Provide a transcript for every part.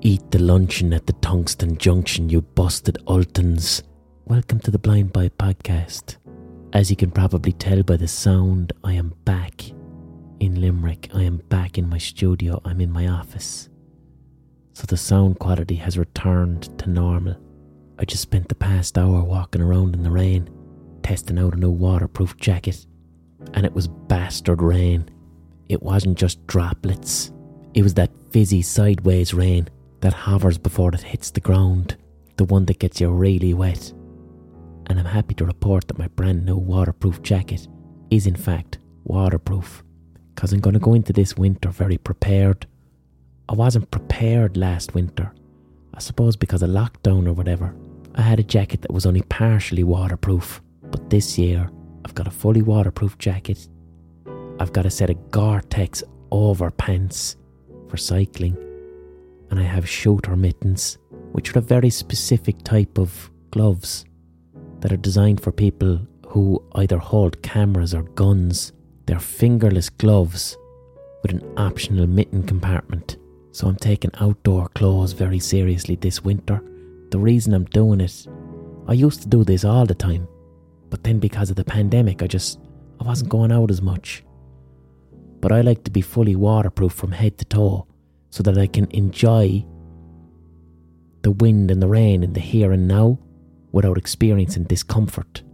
Eat the luncheon at the Tungsten Junction, you busted Ultons. Welcome to the Blind Boy Podcast. As you can probably tell by the sound, I am back in Limerick. I am back in my studio. I'm in my office. So the sound quality has returned to normal. I just spent the past hour walking around in the rain, testing out a new waterproof jacket. And it was bastard rain. It wasn't just droplets. It was that fizzy sideways rain that hovers before it hits the ground, the one that gets you really wet. And I'm happy to report that my brand new waterproof jacket is in fact waterproof, because I'm going to go into this winter very prepared. I wasn't prepared last winter, I suppose because of lockdown or whatever. I had a jacket that was only partially waterproof, but this year I've got a fully waterproof jacket. I've got a set of Gore-Tex overpants for cycling, and I have shooter mittens, which are a very specific type of gloves that are designed for people who either hold cameras or guns. They're fingerless gloves with an optional mitten compartment. So I'm taking outdoor clothes very seriously this winter. The reason I'm doing it, I used to do this all the time, but then because of the pandemic I wasn't going out as much. But I like to be fully waterproof from head to toe, so that I can enjoy the wind and the rain in the here and now without experiencing discomfort.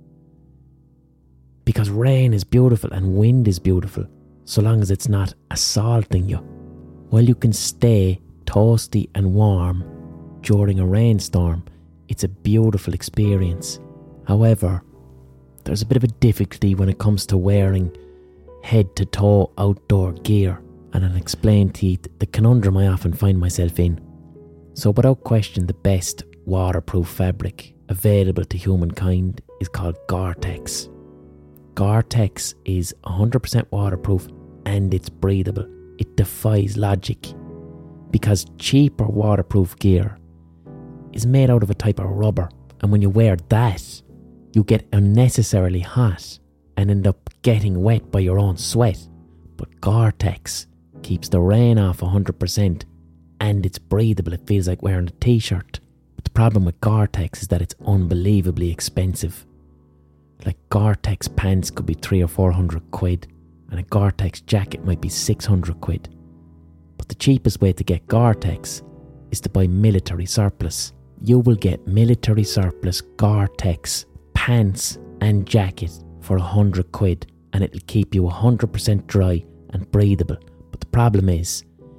Because rain is beautiful and wind is beautiful, so long as it's not assaulting you. While you can stay toasty and warm during a rainstorm, it's a beautiful experience. However, there's a bit of a difficulty when it comes to wearing head-to-toe outdoor gear, and I'll explain to you the conundrum I often find myself in. So without question, the best waterproof fabric available to humankind is called Gore-Tex. Gore-Tex is 100% waterproof and it's breathable. It defies logic, because cheaper waterproof gear is made out of a type of rubber, and when you wear that, you get unnecessarily hot and end up getting wet by your own sweat. But Gore-Tex keeps the rain off 100% and it's breathable. It feels like wearing a t-shirt. But the problem with Gore-Tex is that it's unbelievably expensive. Like Gore-Tex pants could be 300 or 400 quid, and a Gore-Tex jacket might be 600 quid. But the cheapest way to get Gore-Tex is to buy military surplus. You will get military surplus Gore-Tex pants and jacket for 100 quid, and it'll keep you 100% dry and breathable. But the problem is,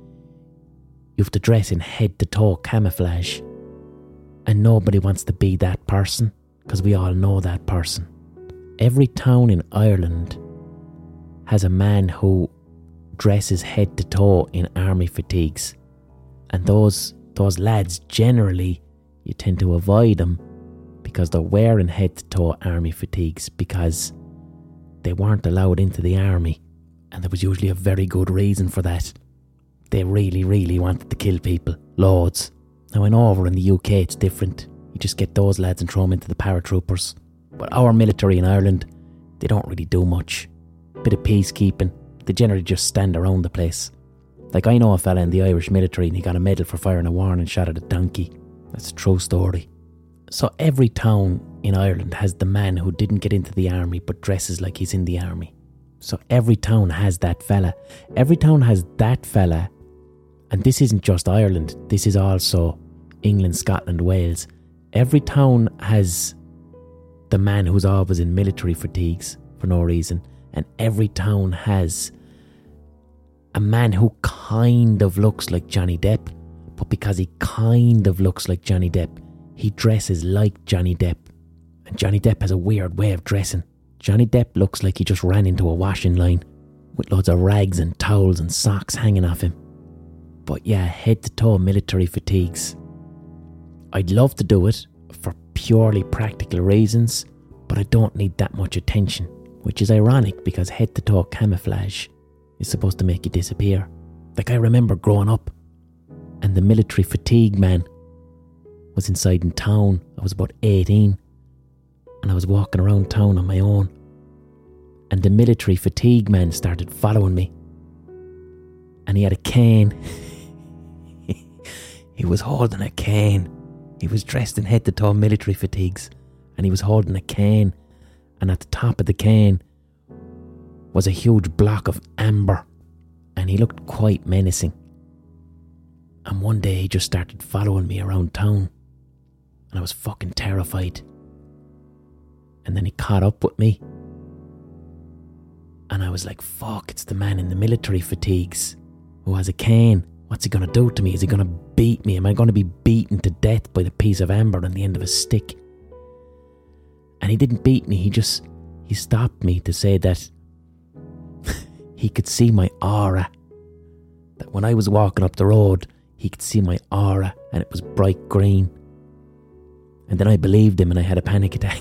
you have to dress in head-to-toe camouflage, and nobody wants to be that person, because we all know that person. Every town in Ireland has a man who dresses head-to-toe in army fatigues, and those lads generally, you tend to avoid them because they're wearing head-to-toe army fatigues because they weren't allowed into the army, and there was usually a very good reason for that. They really, really wanted to kill people. Loads. Now I know over in the UK it's different. You just get those lads and throw them into the paratroopers. But our military in Ireland, they don't really do much. Bit of peacekeeping. They generally just stand around the place. Like I know a fella in the Irish military and he got a medal for firing a warning shot at a donkey. That's a true story. So every town in Ireland has the man who didn't get into the army but dresses like he's in the army. So every town has that fella. Every town has that fella. And this isn't just Ireland. This is also England, Scotland, Wales. Every town has the man who's always in military fatigues for no reason. And every town has a man who kind of looks like Johnny Depp. But because he kind of looks like Johnny Depp, he dresses like Johnny Depp. And Johnny Depp has a weird way of dressing. Johnny Depp looks like he just ran into a washing line with loads of rags and towels and socks hanging off him. But yeah, head to toe military fatigues. I'd love to do it for purely practical reasons, but I don't need that much attention, which is ironic because head to toe camouflage is supposed to make you disappear. Like I remember growing up and the military fatigue man was inside in town. I was about 18 and I was walking around town on my own, and the military fatigue man started following me, and he had a cane. He was holding a cane. He was dressed in head to toe military fatigues, and he was holding a cane, and at the top of the cane was a huge block of amber, and he looked quite menacing. And one day he just started following me around town, and I was fucking terrified. And then he caught up with me, and I was like, fuck, it's the man in the military fatigues who has a cane. What's he going to do to me? Is he going to beat me? Am I going to be beaten to death by the piece of amber on the end of a stick? And he didn't beat me. He stopped me to say that he could see my aura. That when I was walking up the road, he could see my aura, and it was bright green. And then I believed him, and I had a panic attack.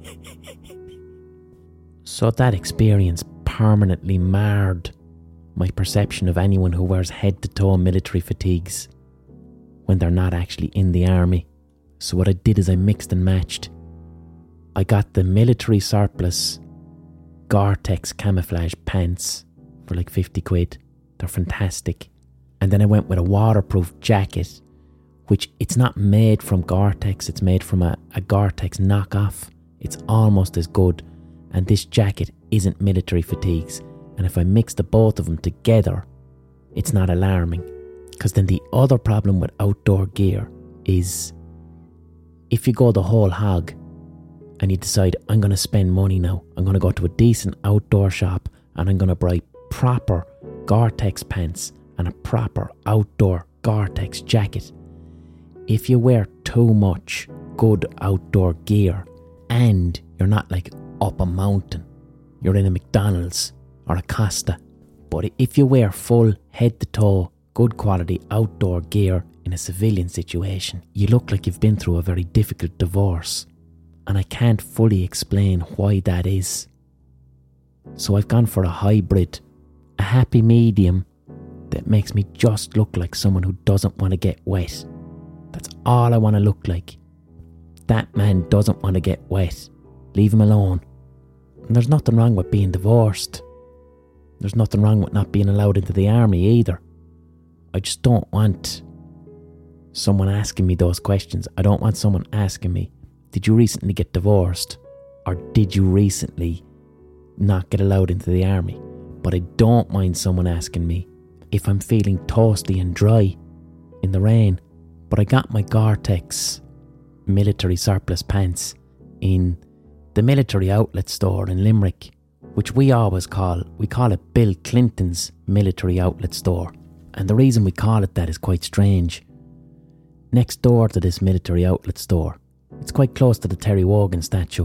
So that experience permanently marred my perception of anyone who wears head-to-toe military fatigues when they're not actually in the army. So what I did is I mixed and matched. I got the military surplus Gore-Tex camouflage pants for like 50 quid. They're fantastic. And then I went with a waterproof jacket, which it's not made from Gore-Tex, it's made from a Gore-Tex knockoff. It's almost as good. And this jacket isn't military fatigues. And if I mix the both of them together, it's not alarming. Because then the other problem with outdoor gear is if you go the whole hog and you decide, I'm going to spend money now, I'm going to go to a decent outdoor shop and I'm going to buy proper Gore-Tex pants and a proper outdoor Gore-Tex jacket. If you wear too much good outdoor gear and you're not like up a mountain, you're in a McDonald's or a Costa, but if you wear full head to toe good quality outdoor gear in a civilian situation, you look like you've been through a very difficult divorce, and I can't fully explain why that is. So I've gone for a hybrid, a happy medium that makes me just look like someone who doesn't want to get wet. That's all I want to look like. That man doesn't want to get wet. Leave him alone. And there's nothing wrong with being divorced. There's nothing wrong with not being allowed into the army either. I just don't want someone asking me those questions. I don't want someone asking me, did you recently get divorced? Or did you recently not get allowed into the army? But I don't mind someone asking me if I'm feeling toasty and dry in the rain. But I got my Gore-Tex military surplus pants in the military outlet store in Limerick, which we call it Bill Clinton's military outlet store. And the reason we call it that is quite strange. Next door to this military outlet store, it's quite close to the Terry Wogan statue,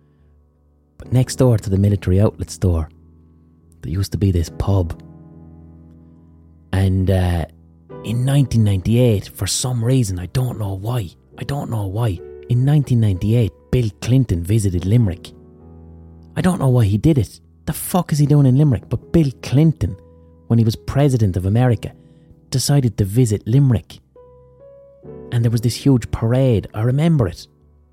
but next door to the military outlet store, there used to be this pub. And in 1998, for some reason, I don't know why, in 1998, Bill Clinton visited Limerick. I don't know why he did it. The fuck is he doing in Limerick? But Bill Clinton, when he was president of America, decided to visit Limerick. And there was this huge parade. I remember it.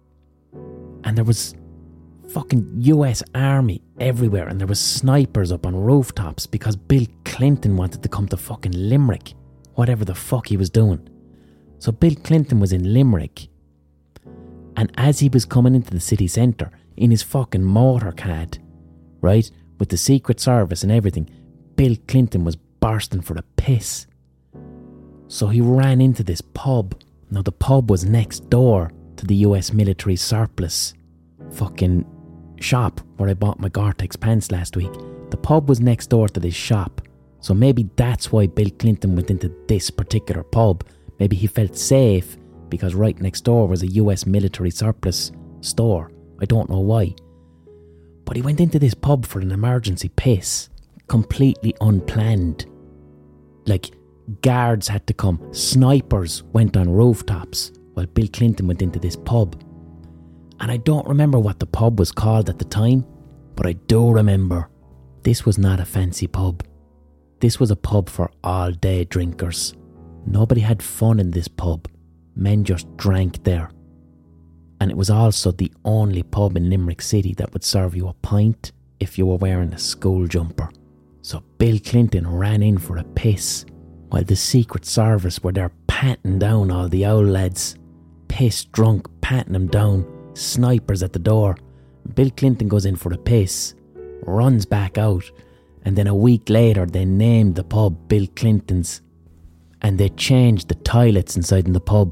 And there was fucking US Army everywhere. And there was snipers up on rooftops because Bill Clinton wanted to come to fucking Limerick. Whatever the fuck he was doing. So Bill Clinton was in Limerick. And as he was coming into the city centre, in his fucking motorcad, right, with the Secret Service and everything, Bill Clinton was bursting for a piss. So he ran into this pub. Now the pub was next door to the US military surplus fucking shop where I bought my Gore-Tex pants last week. The pub was next door to this shop. So maybe that's why Bill Clinton went into this particular pub. Maybe he felt safe because right next door was a US military surplus store. I don't know why. But he went into this pub for an emergency piss. Completely unplanned. Like, guards had to come. Snipers went on rooftops while Bill Clinton went into this pub. And I don't remember what the pub was called at the time, but I do remember this was not a fancy pub. This was a pub for all-day drinkers. Nobody had fun in this pub. Men just drank there. And it was also the only pub in Limerick City that would serve you a pint if you were wearing a school jumper. So Bill Clinton ran in for a piss while the Secret Service were there patting down all the old lads. Pissed drunk, patting them down. Snipers at the door. Bill Clinton goes in for a piss, runs back out, and then a week later they named the pub Bill Clinton's, and they changed the toilets inside in the pub.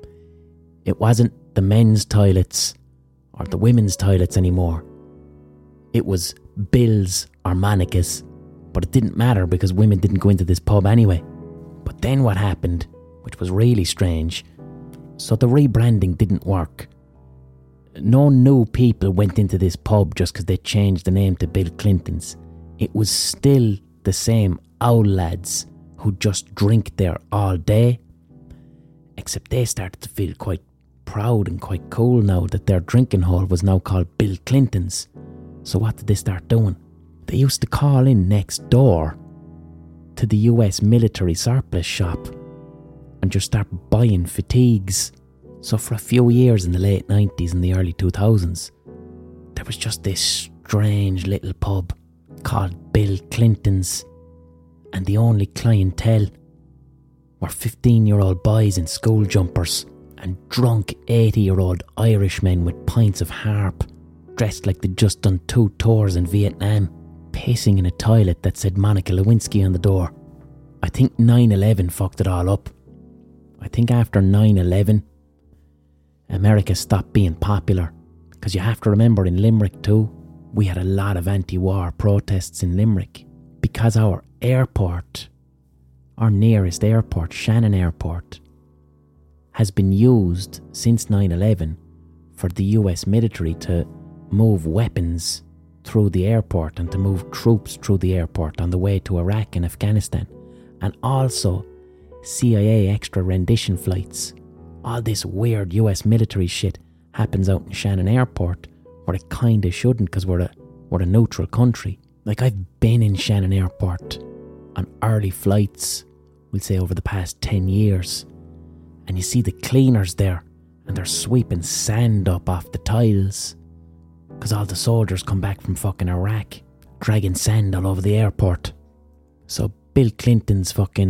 It wasn't the men's toilets or the women's toilets anymore. It was Bill's or Monica's, but it didn't matter because women didn't go into this pub anyway. But then what happened, which was really strange, so the rebranding didn't work. No new people went into this pub just because they changed the name to Bill Clinton's. It was still the same old lads who just drink there all day, except they started to feel quite proud and quite cool now that their drinking hole was now called Bill Clinton's. So what did they start doing? They used to call in next door to the US military surplus shop and just start buying fatigues. So for a few years in the late 90s and the early 2000s, there was just this strange little pub called Bill Clinton's, and the only clientele were 15-year-old boys in school jumpers and drunk 80-year-old Irishmen with pints of harp, dressed like they'd just done 2 tours in Vietnam, pissing in a toilet that said Monica Lewinsky on the door. I think 9/11 fucked it all up. I think after 9/11, America stopped being popular, because you have to remember in Limerick too, we had a lot of anti-war protests in Limerick because our airport, our nearest airport, Shannon Airport, has been used since 9/11 for the US military to move weapons through the airport and to move troops through the airport on the way to Iraq and Afghanistan, and also CIA extra rendition flights. All this weird US military shit happens out in Shannon Airport, where it kinda shouldn't because we're a neutral country. Like, I've been in Shannon Airport on early flights, we'll say over the past 10 years, and you see the cleaners there and they're sweeping sand up off the tiles because all the soldiers come back from fucking Iraq, dragging sand all over the airport. So Bill Clinton's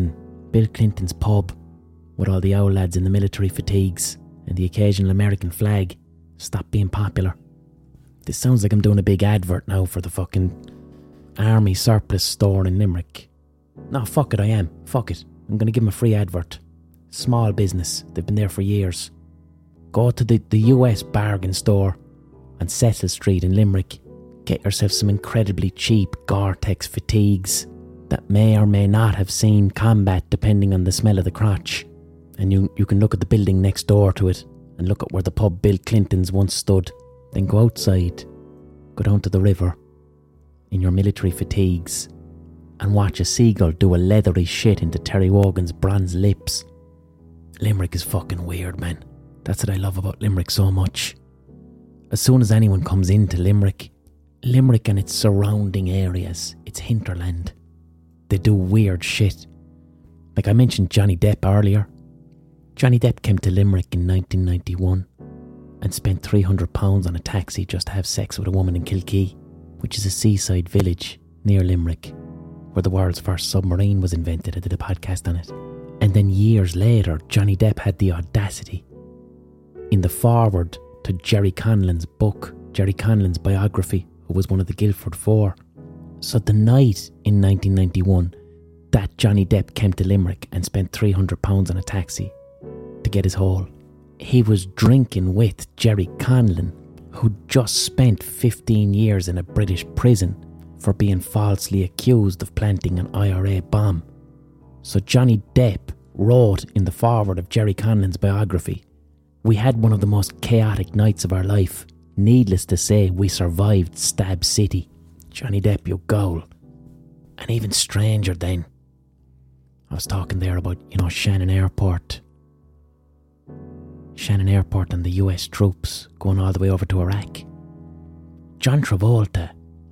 pub with all the old lads in the military fatigues and the occasional American flag stopped being popular. This sounds like I'm doing a big advert now for the fucking army surplus store in Limerick. No, fuck it, I am. Fuck it. I'm going to give them a free advert. Small business. They've been there for years. Go to the US bargain store on Cecil Street in Limerick. Get yourself some incredibly cheap Gore-Tex fatigues that may or may not have seen combat depending on the smell of the crotch. And you can look at the building next door to it and look at where the pub Bill Clinton's once stood. Then go outside, go down to the river in your military fatigues and watch a seagull do a leathery shit into Terry Wogan's bronze lips. Limerick is fucking weird, man. That's what I love about Limerick so much. As soon as anyone comes into Limerick and its surrounding areas, its hinterland, they do weird shit. Like I mentioned Johnny Depp earlier. Johnny Depp came to Limerick in 1991 and spent £300 on a taxi just to have sex with a woman in Kilkee, which is a seaside village near Limerick, where the world's first submarine was invented. I did a podcast on it. And then years later, Johnny Depp had the audacity, in the foreword to Jerry Conlon's book, Jerry Conlon's biography, who was one of the Guildford Four. So the night in 1991 that Johnny Depp came to Limerick and spent £300 on a taxi to get his haul, he was drinking with Jerry Conlon, who'd just spent 15 years in a British prison for being falsely accused of planting an IRA bomb. So Johnny Depp wrote in the foreword of Jerry Conlon's biography, "We had one of the most chaotic nights of our life. Needless to say, we survived Stab City." Johnny Depp, you goal. And even stranger then, I was talking there about, Shannon Airport. Shannon Airport and the US troops going all the way over to Iraq. John Travolta,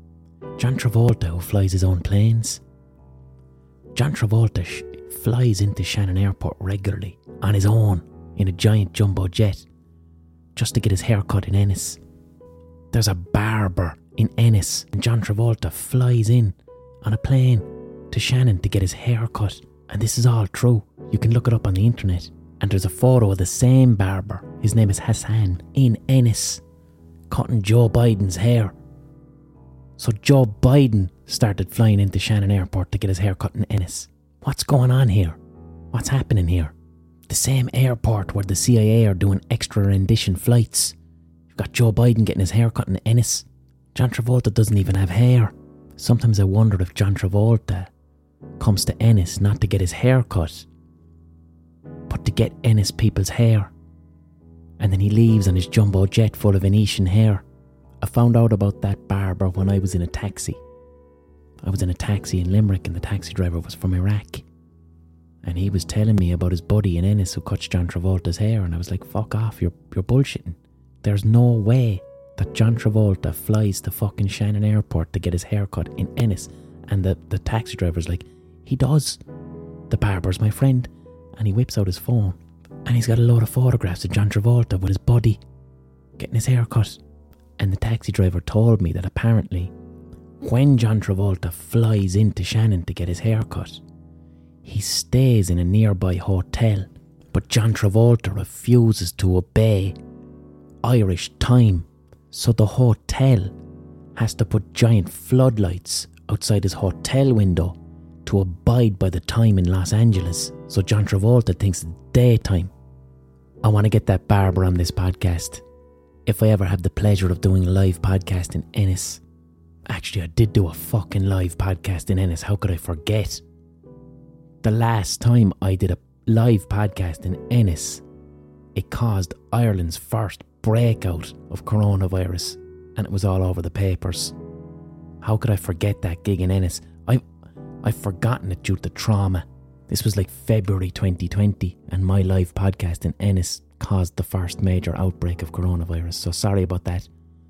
who flies his own planes. John Travolta flies into Shannon Airport regularly on his own in a giant jumbo jet just to get his hair cut in Ennis. There's a barber in Ennis and John Travolta flies in on a plane to Shannon to get his hair cut And this is all true. You can look it up on the internet. And there's a photo of the same barber, his name is Hassan, in Ennis, cutting Joe Biden's hair. So Joe Biden started flying into Shannon Airport to get his hair cut in Ennis. What's going on here? What's happening here? The same airport where the CIA are doing extra rendition flights. You've got Joe Biden getting his hair cut in Ennis. John Travolta doesn't even have hair. Sometimes I wonder if John Travolta comes to Ennis not to get his hair cut, but to get Ennis people's hair. And then he leaves on his jumbo jet full of Venetian hair. I found out about that barber when I was in a taxi. I was in a taxi in Limerick and the taxi driver was from Iraq. And he was telling me about his buddy in Ennis who cuts John Travolta's hair, and I was like, fuck off, you're bullshitting. There's no way that John Travolta flies to fucking Shannon Airport to get his hair cut in Ennis. And the taxi driver's like, he does. The barber's my friend. And he whips out his phone and he's got a load of photographs of John Travolta with his buddy getting his hair cut. And the taxi driver told me that apparently when John Travolta flies into Shannon to get his hair cut, he stays in a nearby hotel, but John Travolta refuses to obey Irish time, so the hotel has to put giant floodlights outside his hotel window to abide by the time in Los Angeles, so John Travolta thinks it's daytime. I want to get that barber on this podcast. If I ever have the pleasure of doing a live podcast in Ennis. Actually, I did do a fucking live podcast in Ennis. How could I forget? The last time I did a live podcast in Ennis, it caused Ireland's first breakout of coronavirus, and it was all over the papers. How could I forget that gig in Ennis? I've forgotten it due to trauma. This was like February 2020, and my live podcast in Ennis caused the first major outbreak of coronavirus, so sorry about that.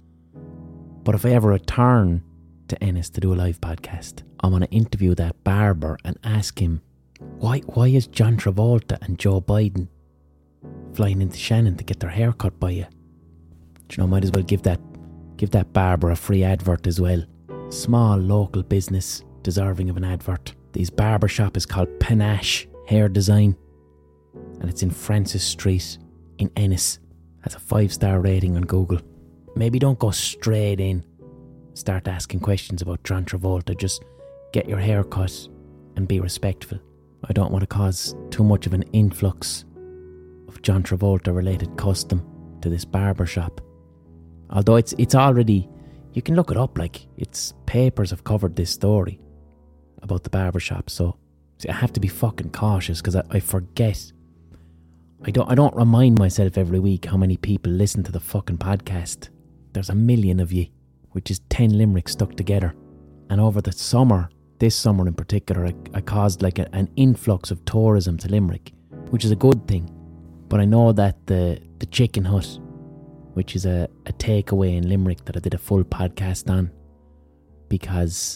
But if I ever return to Ennis to do a live podcast, I want to interview that barber and ask him, why is John Travolta and Joe Biden flying into Shannon to get their hair cut by you? Do you know, might as well give that barber a free advert as well. Small local business deserving of an advert. His barber shop is called Panache Hair Design, and it's in Francis Street in Ennis. Has a 5-star rating on Google. Maybe don't go straight in, start asking questions about John Travolta. Just get your hair cut and be respectful. I don't want to cause too much of an influx of John Travolta related custom to this barber shop. Although it's already, you can look it up, like it's papers have covered this story about the barber shop. So see, I have to be fucking cautious because I forget. I don't remind myself every week how many people listen to the fucking podcast. There's 1 million of you, which is 10 limericks stuck together. And over the summer, this summer in particular, I caused like an influx of tourism to Limerick, which is a good thing. But I know that the Chicken Hut, which is a takeaway in Limerick that I did a full podcast on, because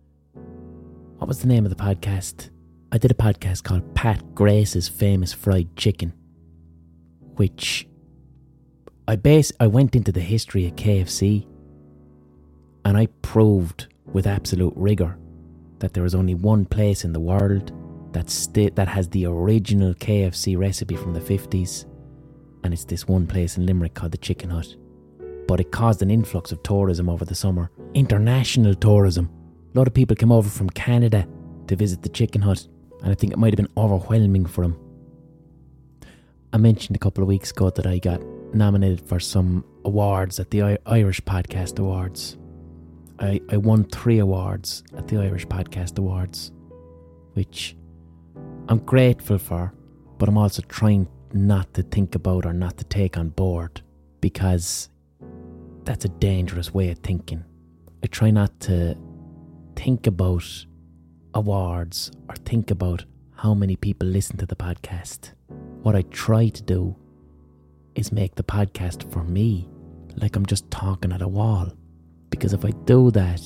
what was the name of the podcast? I did a podcast called Pat Grace's Famous Fried Chicken, which I went into the history of KFC and I proved with absolute rigour that there is only one place in the world that has the original KFC recipe from the 50s, and it's this one place in Limerick called the Chicken Hut. But it caused an influx of tourism over the summer. International tourism. A lot of people came over from Canada to visit the Chicken Hut, and I think it might have been overwhelming for them. I mentioned a couple of weeks ago that I got nominated for some awards at the Irish Podcast Awards. I won 3 awards at the Irish Podcast Awards, which I'm grateful for, but I'm also trying not to think about or not to take on board, because that's a dangerous way of thinking. I try not to think about awards or think about how many people listen to the podcast. What I try to do is make the podcast for me, like I'm just talking at a wall. Because if I do that,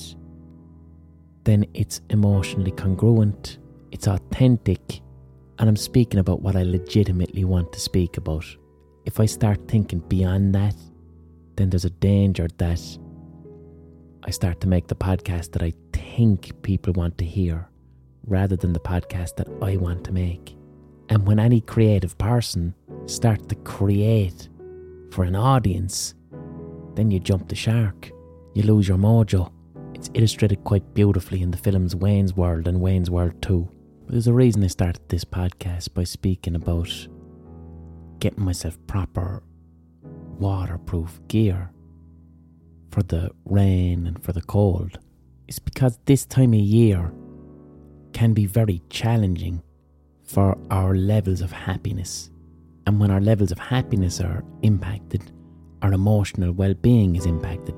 then it's emotionally congruent, it's authentic, and I'm speaking about what I legitimately want to speak about. If I start thinking beyond that, then there's a danger that I start to make the podcast that I think people want to hear rather than the podcast that I want to make. And when any creative person starts to create for an audience, then you jump the shark. You lose your mojo. It's illustrated quite beautifully in the films Wayne's World and Wayne's World 2. But there's a reason I started this podcast by speaking about getting myself proper waterproof gear for the rain and for the cold. It's because this time of year can be very challenging for our levels of happiness. And when our levels of happiness are impacted, our emotional well-being is impacted.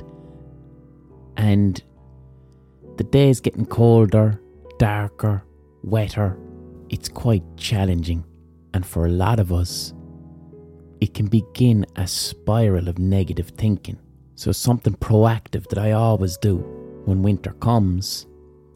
And the days getting colder, darker, wetter, it's quite challenging. And for a lot of us, it can begin a spiral of negative thinking. So something proactive that I always do when winter comes,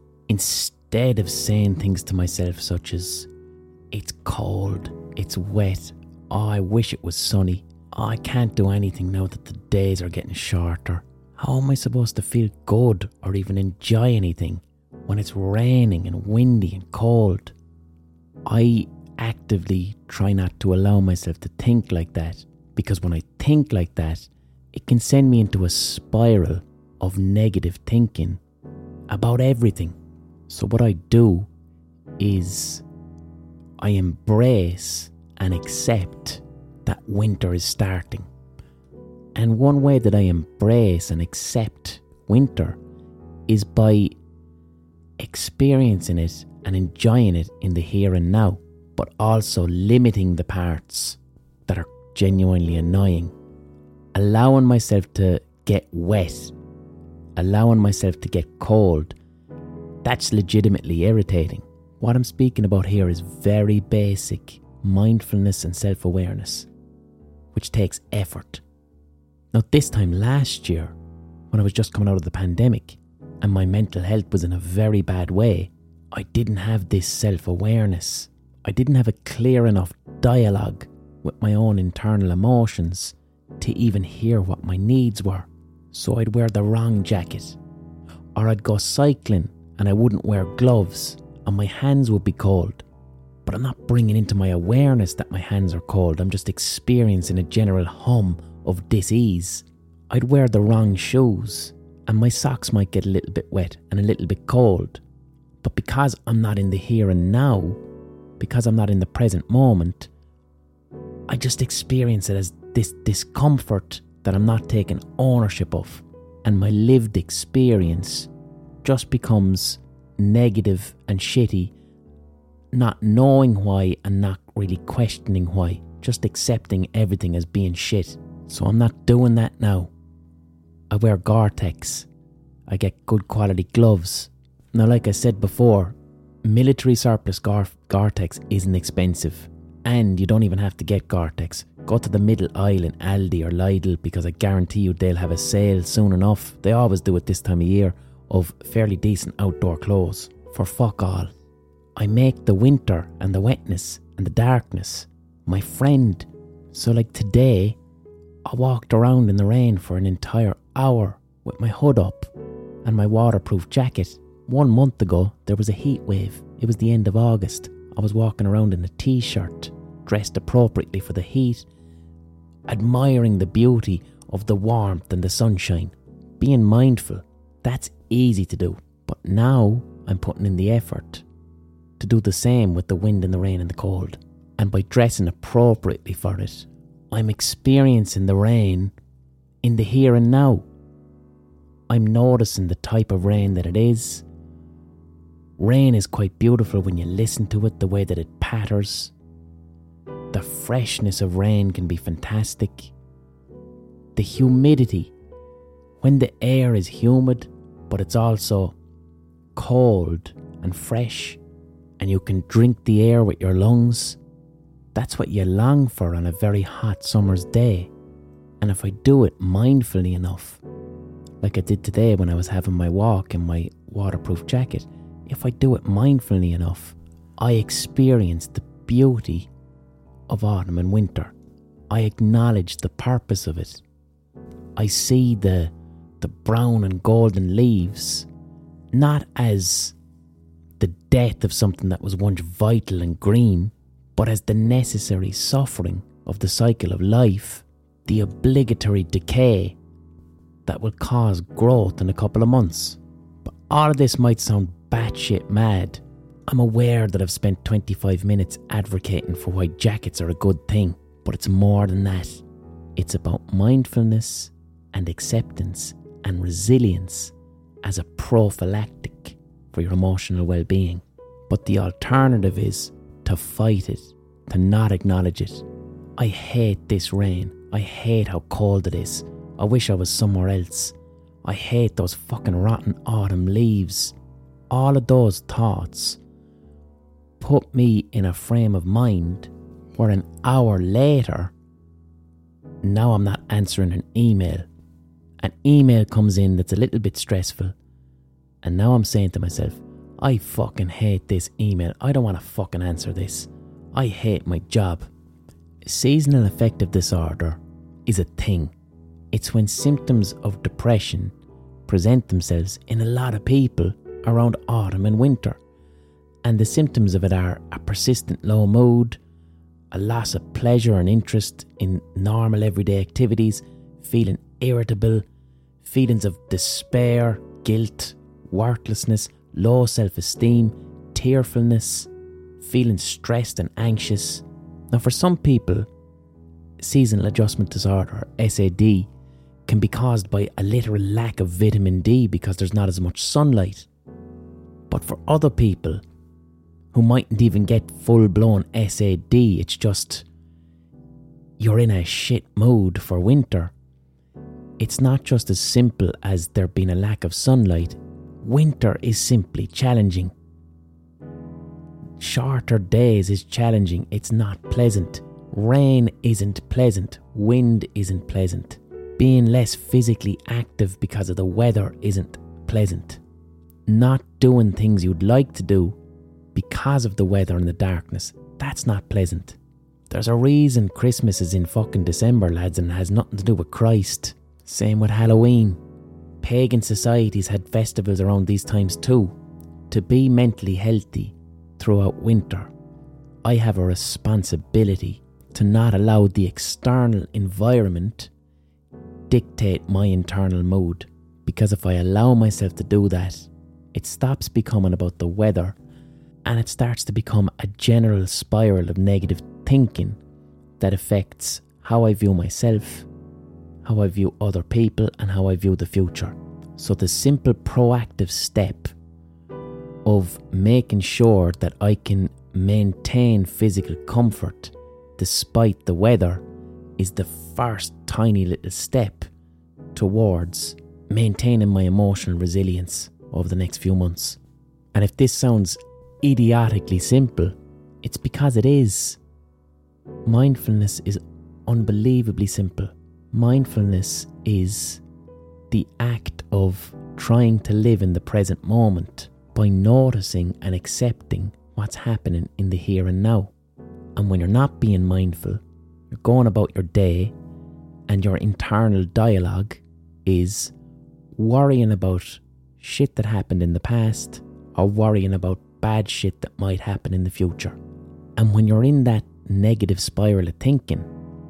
instead of saying things to myself such as, it's cold, it's wet, oh, I wish it was sunny, oh, I can't do anything now that the days are getting shorter. How am I supposed to feel good or even enjoy anything when it's raining and windy and cold? I actively try not to allow myself to think like that, because when I think like that, it can send me into a spiral of negative thinking about everything. So what I do is I embrace and accept that winter is starting. And one way that I embrace and accept winter is by experiencing it and enjoying it in the here and now, but also limiting the parts that are genuinely annoying. Allowing myself to get wet, allowing myself to get cold, that's legitimately irritating. What I'm speaking about here is very basic mindfulness and self-awareness, which takes effort. Now, this time last year, when I was just coming out of the pandemic and my mental health was in a very bad way, I didn't have this self-awareness. I didn't have a clear enough dialogue with my own internal emotions to even hear what my needs were. So I'd wear the wrong jacket, or I'd go cycling and I wouldn't wear gloves and my hands would be cold. But I'm not bringing into my awareness that my hands are cold. I'm just experiencing a general hum of dis-ease. I'd wear the wrong shoes and my socks might get a little bit wet and a little bit cold. But because I'm not in the here and now, because I'm not in the present moment, I just experience it as this discomfort that I'm not taking ownership of. And my lived experience just becomes negative and shitty, not knowing why and not really questioning why, just accepting everything as being shit. So I'm not doing that now. I wear Gore-Tex. I get good quality gloves. Now, like I said before, military surplus Gore-Tex isn't expensive. And you don't even have to get Gore-Tex. Go to the middle aisle in Aldi or Lidl, because I guarantee you they'll have a sale soon enough. They always do it this time of year, of fairly decent outdoor clothes for fuck all. I make the winter and the wetness and the darkness my friend. So like today, I walked around in the rain for an entire hour with my hood up and my waterproof jacket. 1 month ago, there was a heat wave. It was the end of August. I was walking around in a t-shirt, dressed appropriately for the heat, admiring the beauty of the warmth and the sunshine, being mindful. That's easy to do. But now I'm putting in the effort to do the same with the wind and the rain and the cold. And by dressing appropriately for it, I'm experiencing the rain in the here and now. I'm noticing the type of rain that it is. Rain is quite beautiful when you listen to it, the way that it patters. The freshness of rain can be fantastic. The humidity, when the air is humid, but it's also cold and fresh, and you can drink the air with your lungs, that's what you long for on a very hot summer's day. And if I do it mindfully enough, like I did today when I was having my walk in my waterproof jacket, if I do it mindfully enough, I experience the beauty of autumn and winter. I acknowledge the purpose of it. I see the brown and golden leaves not as the death of something that was once vital and green, but as the necessary suffering of the cycle of life, the obligatory decay that will cause growth in a couple of months. But all of this might sound batshit mad. I'm aware that I've spent 25 minutes advocating for why jackets are a good thing, but it's more than that. It's about mindfulness and acceptance and resilience as a prophylactic for your emotional well-being. But the alternative is to fight it, to not acknowledge it. I hate this rain. I hate how cold it is. I wish I was somewhere else. I hate those fucking rotten autumn leaves. All of those thoughts put me in a frame of mind where an hour later, now I'm not answering an email. An email comes in that's a little bit stressful, and now I'm saying to myself, I fucking hate this email. I don't want to fucking answer this. I hate my job. Seasonal affective disorder is a thing. It's when symptoms of depression present themselves in a lot of people around autumn and winter. And the symptoms of it are a persistent low mood, a loss of pleasure and interest in normal everyday activities, feeling irritable, feelings of despair, guilt, worthlessness, low self-esteem, tearfulness, feeling stressed and anxious. Now for some people, seasonal adjustment disorder, SAD, can be caused by a literal lack of vitamin D because there's not as much sunlight. But for other people who mightn't even get full-blown SAD, it's just you're in a shit mood for winter. It's not just as simple as there being a lack of sunlight. Winter is simply challenging. Shorter days is challenging. It's not pleasant. Rain isn't pleasant. Wind isn't pleasant. Being less physically active because of the weather isn't pleasant. Not doing things you'd like to do because of the weather and the darkness, that's not pleasant. There's a reason Christmas is in fucking December, lads, and it has nothing to do with Christ. Same with Halloween. Pagan societies had festivals around these times too. To be mentally healthy throughout winter, I have a responsibility to not allow the external environment dictate my internal mood. Because if I allow myself to do that, it stops becoming about the weather and it starts to become a general spiral of negative thinking that affects how I view myself, how I view other people, and how I view the future. So the simple proactive step of making sure that I can maintain physical comfort despite the weather is the first tiny little step towards maintaining my emotional resilience over the next few months. And if this sounds idiotically simple, it's because it is. Mindfulness is unbelievably simple. Mindfulness is the act of trying to live in the present moment by noticing and accepting what's happening in the here and now. And when you're not being mindful, you're going about your day and your internal dialogue is worrying about shit that happened in the past or worrying about bad shit that might happen in the future. And when you're in that negative spiral of thinking,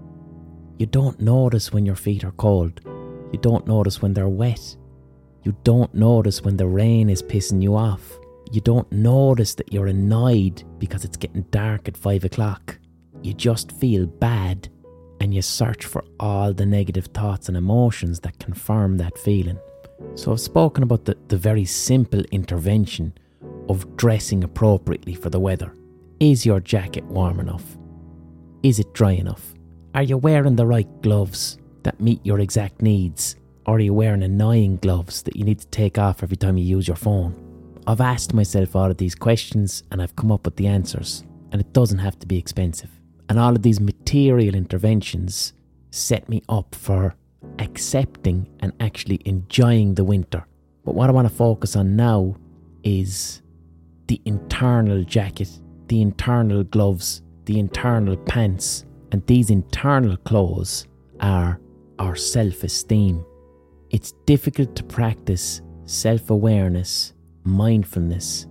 you don't notice when your feet are cold. You don't notice when they're wet. You don't notice when the rain is pissing you off. You don't notice that you're annoyed because it's getting dark at 5 o'clock. You just feel bad and you search for all the negative thoughts and emotions that confirm that feeling. So I've spoken about the very simple intervention of dressing appropriately for the weather. Is your jacket warm enough? Is it dry enough? Are you wearing the right gloves that meet your exact needs? Or are you wearing annoying gloves that you need to take off every time you use your phone? I've asked myself all of these questions and I've come up with the answers. And it doesn't have to be expensive. And all of these material interventions set me up for accepting and actually enjoying the winter. But what I want to focus on now is the internal jacket, the internal gloves, the internal pants. And these internal clothes are our self-esteem. It's difficult to practice self-awareness, mindfulness,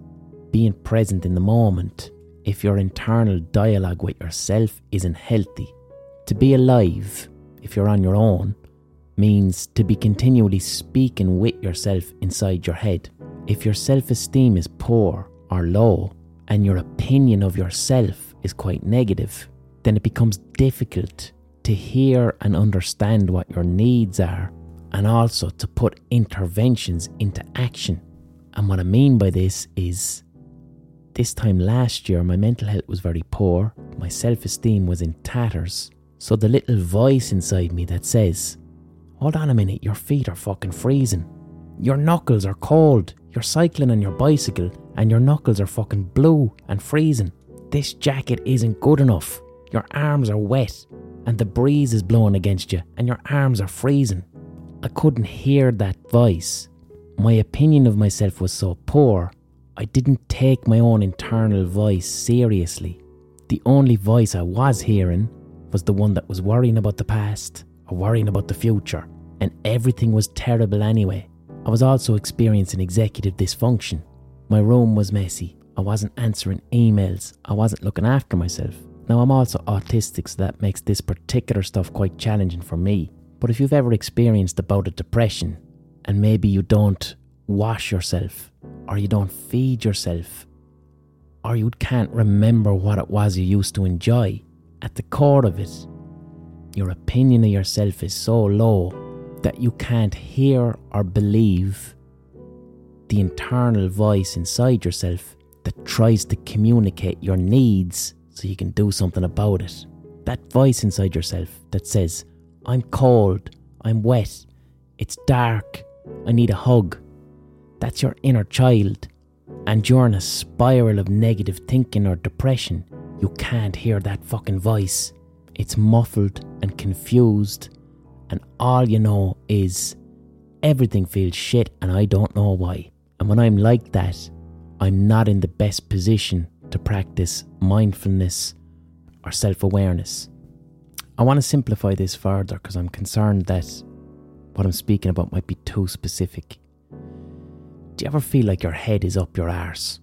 being present in the moment if your internal dialogue with yourself isn't healthy. To be alive, if you're on your own, means to be continually speaking with yourself inside your head. If your self-esteem is poor or low, and your opinion of yourself is quite negative, then it becomes difficult to hear and understand what your needs are, and also to put interventions into action. And what I mean by this is, this time last year, my mental health was very poor, my self-esteem was in tatters, so the little voice inside me that says, hold on a minute, your feet are fucking freezing, your knuckles are cold, you're cycling on your bicycle and your knuckles are fucking blue and freezing, this jacket isn't good enough, your arms are wet and the breeze is blowing against you and your arms are freezing. I couldn't hear that voice. My opinion of myself was so poor, I didn't take my own internal voice seriously. The only voice I was hearing was the one that was worrying about the past or worrying about the future, and everything was terrible anyway. I was also experiencing executive dysfunction. My room was messy. I wasn't answering emails. I wasn't looking after myself. Now, I'm also autistic, so that makes this particular stuff quite challenging for me. But if you've ever experienced a bout of depression, and maybe you don't wash yourself, or you don't feed yourself, or you can't remember what it was you used to enjoy, at the core of it, your opinion of yourself is so low that you can't hear or believe the internal voice inside yourself that tries to communicate your needs so you can do something about it. That voice inside yourself that says, I'm cold, I'm wet, it's dark, I need a hug. That's your inner child. And you're in a spiral of negative thinking or depression. You can't hear that fucking voice. It's muffled and confused. And all you know is everything feels shit and I don't know why. And when I'm like that, I'm not in the best position to practice mindfulness or self-awareness. I want to simplify this further because I'm concerned that what I'm speaking about might be too specific. Do you ever feel like your head is up your arse?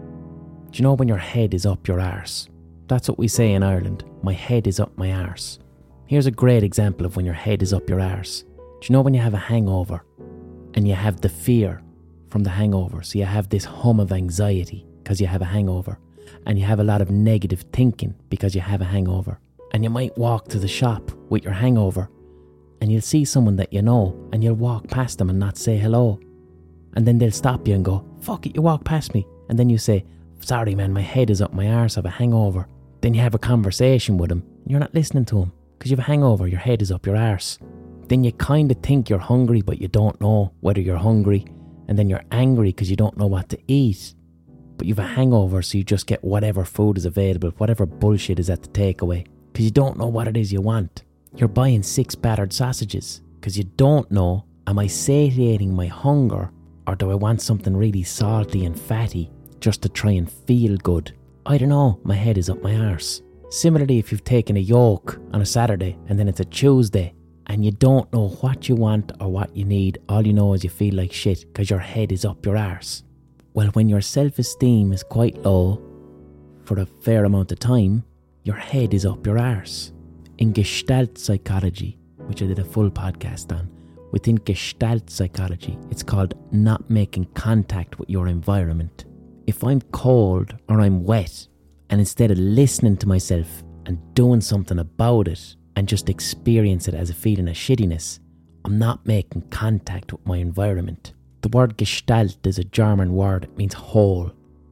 Do you know when your head is up your arse? That's what we say in Ireland. My head is up my arse. Here's a great example of when your head is up your arse. Do you know when you have a hangover and you have the fear from the hangover? So you have this hum of anxiety because you have a hangover, and you have a lot of negative thinking because you have a hangover. And you might walk to the shop with your hangover and you'll see someone that you know and you'll walk past them and not say hello. And then they'll stop you and go, fuck it, you walk past me. And then you say, sorry man, my head is up my arse, I have a hangover. Then you have a conversation with them. You're not listening to them because you have a hangover, your head is up your arse. Then you kind of think you're hungry, but you don't know whether you're hungry. And then you're angry because you don't know what to eat. But you have a hangover, so you just get whatever food is available, whatever bullshit is at the takeaway, because you don't know what it is you want. You're buying 6 battered sausages because you don't know, am I satiating my hunger, or do I want something really salty and fatty just to try and feel good? I don't know, my head is up my arse. Similarly, if you've taken a yoke on a Saturday and then it's a Tuesday and you don't know what you want or what you need, all you know is you feel like shit because your head is up your arse. Well, when your self-esteem is quite low for a fair amount of time, your head is up your arse. In Gestalt psychology, which I did a full podcast on, within Gestalt psychology, it's called not making contact with your environment. If I'm cold or I'm wet, and instead of listening to myself and doing something about it and just experience it as a feeling of shittiness, I'm not making contact with my environment. The word Gestalt is a German word. It means whole,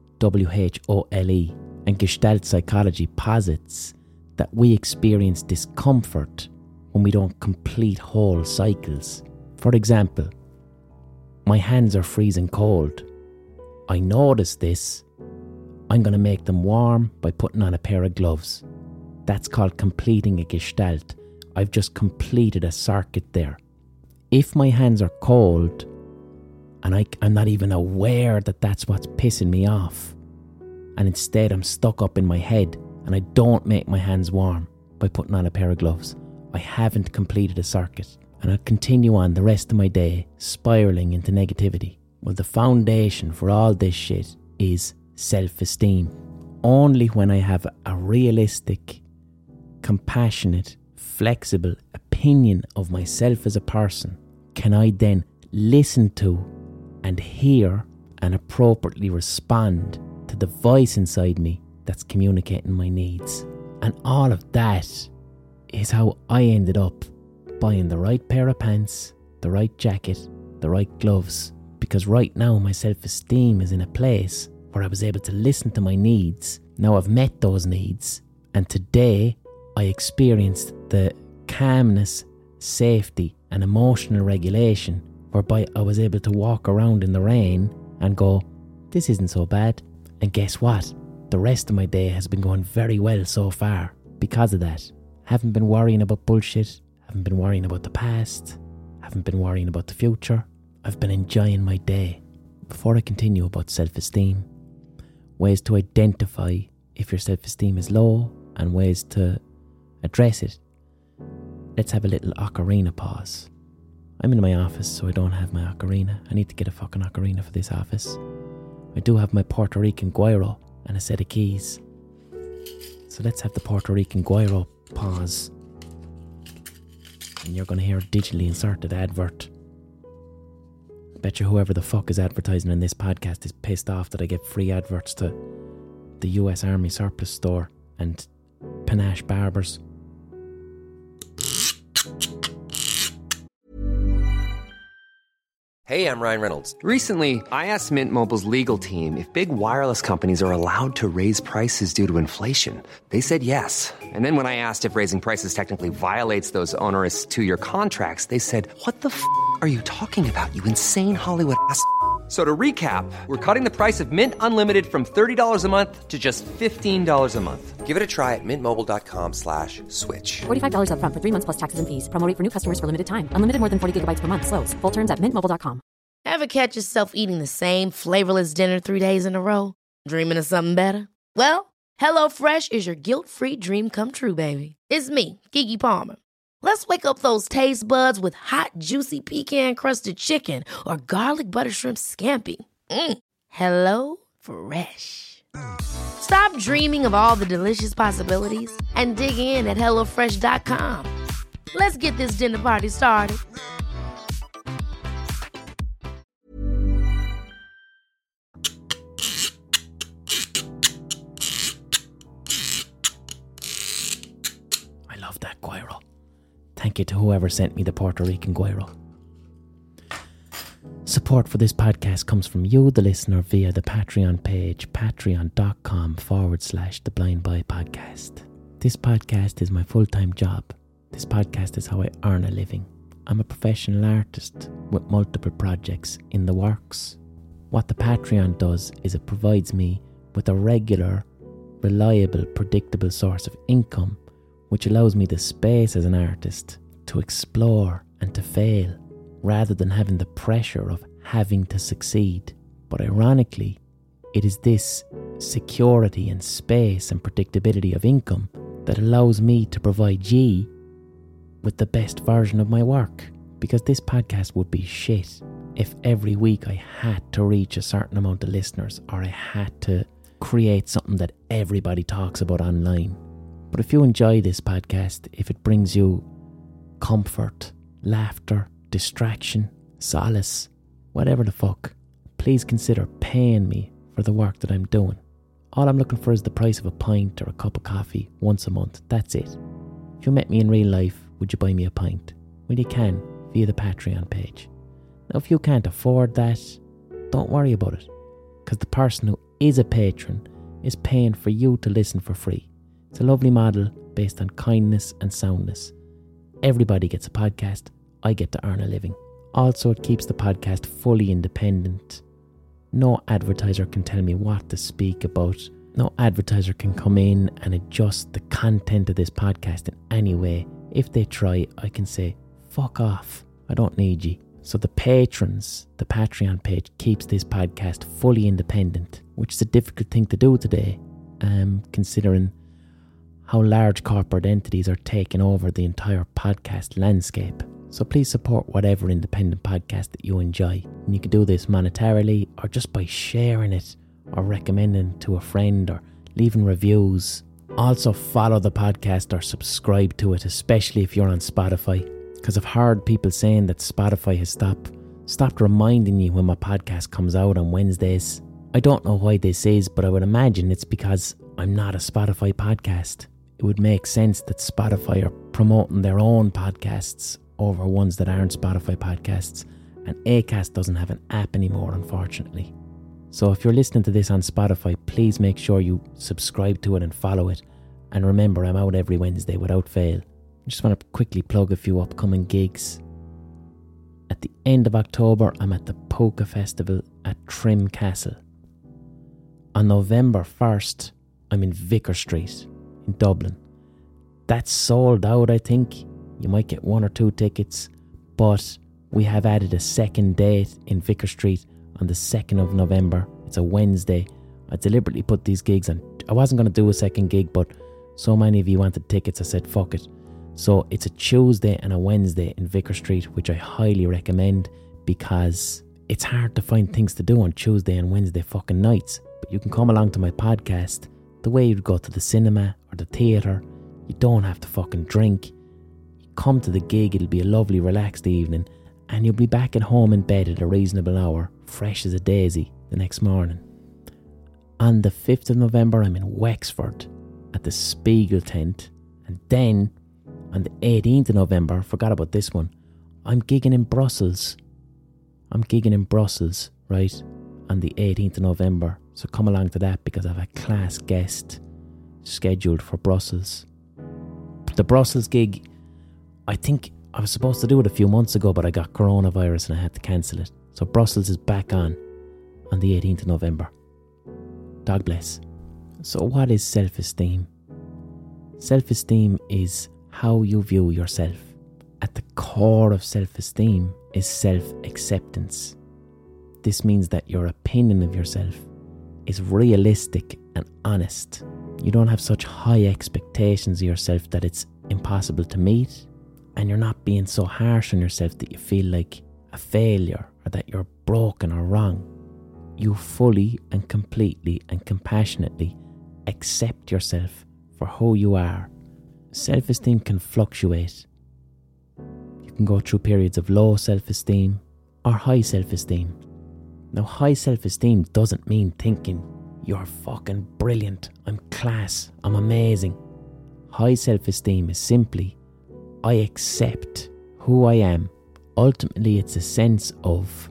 W-H-O-L-E. And Gestalt psychology posits that we experience discomfort when we don't complete whole cycles. For example, my hands are freezing cold. I notice this. I'm going to make them warm by putting on a pair of gloves. That's called completing a Gestalt. I've just completed a circuit there. If my hands are cold and I'm not even aware that that's what's pissing me off, and instead I'm stuck up in my head and I don't make my hands warm by putting on a pair of gloves, I haven't completed a circuit, and I'll continue on the rest of my day spiraling into negativity. Well, the foundation for all this shit is self-esteem. Only when I have a realistic, compassionate, flexible opinion of myself as a person can I then listen to and hear and appropriately respond to the voice inside me that's communicating my needs. And all of that is how I ended up buying the right pair of pants, the right jacket, the right gloves. Because right now my self-esteem is in a place where I was able to listen to my needs. Now I've met those needs, and today I experienced the calmness, safety and emotional regulation whereby I was able to walk around in the rain and go, this isn't so bad. And guess what? The rest of my day has been going very well so far because of that. Haven't been worrying about bullshit, haven't been worrying about the past, haven't been worrying about the future. I've been enjoying my day. Before I continue about self-esteem, ways to identify if your self-esteem is low and ways to address it, let's have a little ocarina pause. I'm in my office, so I don't have my ocarina. I need to get a fucking ocarina for this office. I do have my Puerto Rican guiro and a set of keys. So let's have the Puerto Rican guiro pause. And you're going to hear a digitally inserted advert. I bet you whoever the fuck is advertising in this podcast is pissed off that I get free adverts to the US Army surplus store and Panache Barbers. Hey, I'm Ryan Reynolds. Recently, I asked Mint Mobile's legal team if big wireless companies are allowed to raise prices due to inflation. They said yes. And then when I asked if raising prices technically violates those onerous 2-year contracts, they said, what the f*** are you talking about, you insane Hollywood ass f- So to recap, we're cutting the price of Mint Unlimited from $30 a month to just $15 a month. Give it a try at mintmobile.com/switch. $45 up front for 3 months plus taxes and fees. Promo rate for new customers for limited time. Unlimited more than 40 gigabytes per month. Slows full terms at mintmobile.com. Ever catch yourself eating the same flavorless dinner 3 days in a row? Dreaming of something better? Well, HelloFresh is your guilt-free dream come true, baby. It's me, Keke Palmer. Let's wake up those taste buds with hot, juicy pecan-crusted chicken or garlic butter shrimp scampi. Hello Fresh. Stop dreaming of all the delicious possibilities and dig in at HelloFresh.com. Let's get this dinner party started. I love that guiro. Thank you to whoever sent me the Puerto Rican guiro. Support for this podcast comes from you, the listener, via the Patreon page, patreon.com/The Blind Boy Podcast. This podcast is my full-time job. This podcast is how I earn a living. I'm a professional artist with multiple projects in the works. What the Patreon does is it provides me with a regular, reliable, predictable source of income, which allows me the space as an artist to explore and to fail, rather than having the pressure of having to succeed. But ironically, it is this security and space and predictability of income that allows me to provide ye with the best version of my work. Because this podcast would be shit if every week I had to reach a certain amount of listeners, or I had to create something that everybody talks about online. But if you enjoy this podcast, if it brings you comfort, laughter, distraction, solace, whatever the fuck, please consider paying me for the work that I'm doing. All I'm looking for is the price of a pint or a cup of coffee once a month. That's it. If you met me in real life, would you buy me a pint? Well, you can via the Patreon page. Now, if you can't afford that, don't worry about it, because the person who is a patron is paying for you to listen for free. It's a lovely model based on kindness and soundness. Everybody gets a podcast. I get to earn a living. Also, it keeps the podcast fully independent. No advertiser can tell me what to speak about. No advertiser can come in and adjust the content of this podcast in any way. If they try, I can say, fuck off. I don't need you. So the patrons, the Patreon page, keeps this podcast fully independent, which is a difficult thing to do today, considering how large corporate entities are taking over the entire podcast landscape. So please support whatever independent podcast that you enjoy. And you can do this monetarily, or just by sharing it, or recommending to a friend or leaving reviews. Also follow the podcast or subscribe to it, especially if you're on Spotify, because I've heard people saying that Spotify has stopped reminding you when my podcast comes out on Wednesdays. I don't know why this is, but I would imagine it's because I'm not a Spotify podcast. It would make sense that Spotify are promoting their own podcasts over ones that aren't Spotify podcasts, and Acast doesn't have an app anymore, unfortunately. So if you're listening to this on Spotify, please make sure you subscribe to it and follow it. And remember, I'm out every Wednesday without fail. I just want to quickly plug a few upcoming gigs. At the end of October, I'm at the Polka Festival at Trim Castle. On November 1st, I'm in Vicar Street in Dublin. That's sold out, I think. You might get 1 or 2 tickets, but we have added a second date in Vicar Street on the 2nd of November. It's a Wednesday. I deliberately put these gigs on. I wasn't going to do a second gig, but so many of you wanted tickets, I said fuck it. So it's a Tuesday and a Wednesday in Vicar Street, which I highly recommend, because it's hard to find things to do on Tuesday and Wednesday fucking nights. But you can come along to my podcast the way you'd go to the cinema or the theatre. You don't have to fucking drink. You come to the gig, it'll be a lovely relaxed evening, and you'll be back at home in bed at a reasonable hour, fresh as a daisy the next morning. On the 5th of November, I'm in Wexford at the Spiegel tent. And then on the 18th of November, forgot about this one, I'm gigging in Brussels. Right, on the 18th of November. So come along to that, because I have a class guest scheduled for Brussels. The Brussels gig, I think I was supposed to do it a few months ago, but I got coronavirus and I had to cancel it. So Brussels is back on the 18th of November. God bless. So what is self-esteem? Self-esteem is how you view yourself. At the core of self-esteem is self-acceptance. This means that your opinion of yourself is realistic and honest. You don't have such high expectations of yourself that it's impossible to meet, and you're not being so harsh on yourself that you feel like a failure or that you're broken or wrong. You fully and completely and compassionately accept yourself for who you are. Self-esteem can fluctuate. You can go through periods of low self-esteem or high self-esteem. Now, high self-esteem doesn't mean thinking you're fucking brilliant, I'm class, I'm amazing. High self-esteem is simply, I accept who I am. Ultimately, it's a sense of,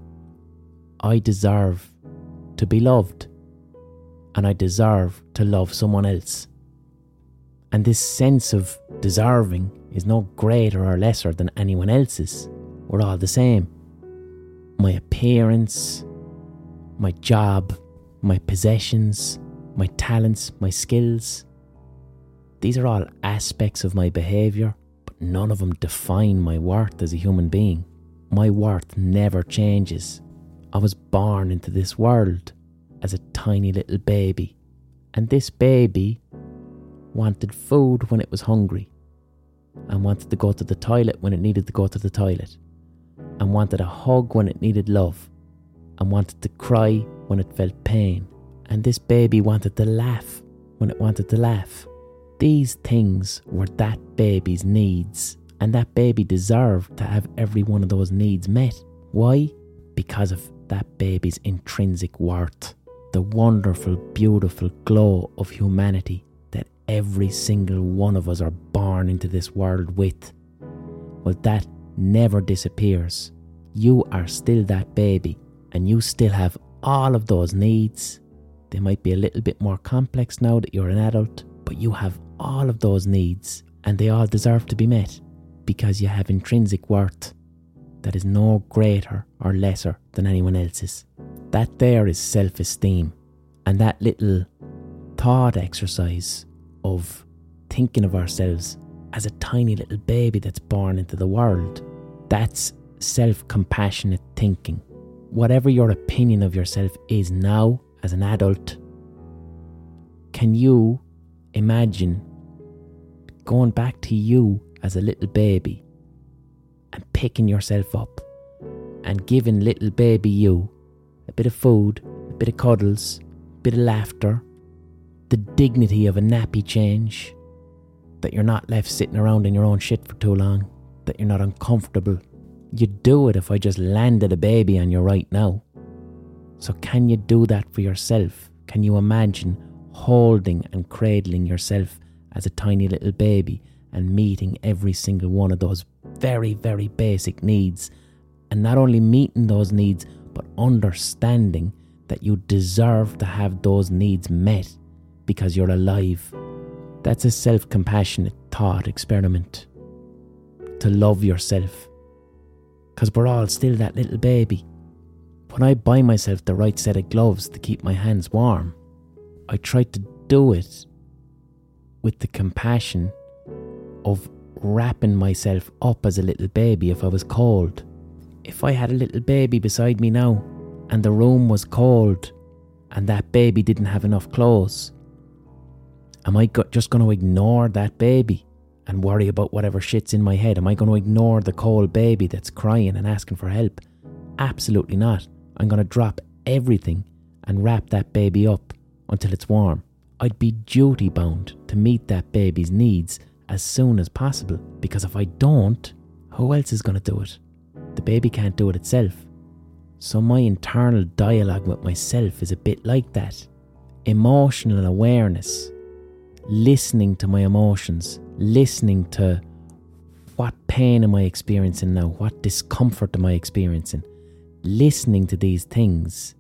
I deserve to be loved, and I deserve to love someone else. And this sense of deserving is no greater or lesser than anyone else's. We're all the same. My appearance, my job, my possessions, my talents, my skills, these are all aspects of my behaviour, but none of them define my worth as a human being. My worth never changes. I was born into this world as a tiny little baby, and this baby wanted food when it was hungry, and wanted to go to the toilet when it needed to go to the toilet, and wanted a hug when it needed love, and wanted to cry when it felt pain, and this baby wanted to laugh when it wanted to laugh. These things were that baby's needs, and that baby deserved to have every one of those needs met. Why? Because of that baby's intrinsic worth, the wonderful, beautiful glow of humanity that every single one of us are born into this world with. Well, that never disappears. You are still that baby, and you still have all of those needs. They might be a little bit more complex now that you're an adult, but you have all of those needs, and they all deserve to be met, because you have intrinsic worth that is no greater or lesser than anyone else's. That there is self-esteem. And that little thought exercise of thinking of ourselves as a tiny little baby that's born into the world, that's self-compassionate thinking. Whatever your opinion of yourself is now as an adult, can you imagine going back to you as a little baby and picking yourself up and giving little baby you a bit of food, a bit of cuddles, bit of laughter, the dignity of a nappy change, that you're not left sitting around in your own shit for too long, that you're not uncomfortable. You'd do it if I just landed a baby on you right now. So can you do that for yourself? Can you imagine holding and cradling yourself as a tiny little baby and meeting every single one of those very, very basic needs? And not only meeting those needs, but understanding that you deserve to have those needs met because you're alive. That's a self-compassionate thought experiment. To love yourself. Because we're all still that little baby. When I buy myself the right set of gloves to keep my hands warm, I try to do it with the compassion of wrapping myself up as a little baby if I was cold. If I had a little baby beside me now and the room was cold and that baby didn't have enough clothes, am I just going to ignore that baby and worry about whatever shit's in my head? Am I going to ignore the cold baby that's crying and asking for help? Absolutely not. I'm going to drop everything and wrap that baby up until it's warm. I'd be duty bound to meet that baby's needs as soon as possible, because if I don't, who else is going to do it? The baby can't do it itself. So my internal dialogue with myself is a bit like that. Emotional awareness. Listening to my emotions, listening to what pain am I experiencing now, what discomfort am I experiencing, listening to these things,